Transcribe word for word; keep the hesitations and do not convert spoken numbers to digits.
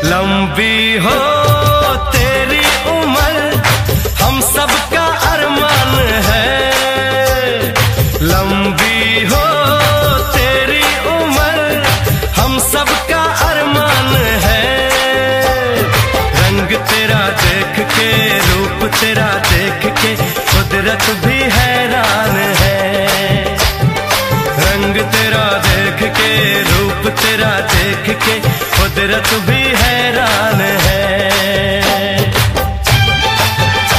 लंबी हो तेरी उम्र हम सबका अरमान है। लंबी हो तेरी उम्र हम सबका अरमान है। रंग तेरा देख के रूप तेरा देख के कुदरत भी हैरान है। रंग तेरा देख के रूप तेरा देख के कुदरत भी है